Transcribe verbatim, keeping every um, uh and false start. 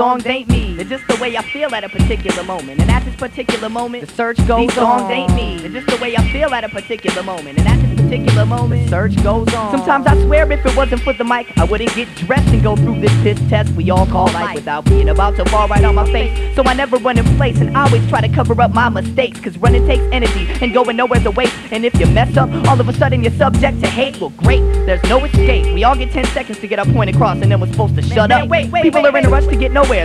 songs ain't me. They're just the way I feel at a particular moment. And at this particular moment, the search goes on. These songs ain't me. They're just the way I feel at a particular moment. And at this particular moment, the search goes on. Sometimes I swear if it wasn't for the mic, I wouldn't get dressed and go through this piss test we all call life without being about to fall right on my face. So I never run in place and I always try to cover up my mistakes. Cause running takes energy and going nowhere's a waste. And if you mess up, all of a sudden you're subject to hate. Well great, there's no escape. We all get ten seconds to get our point across and then we're supposed to shut up. Wait, wait, People wait, are in a rush to get nowhere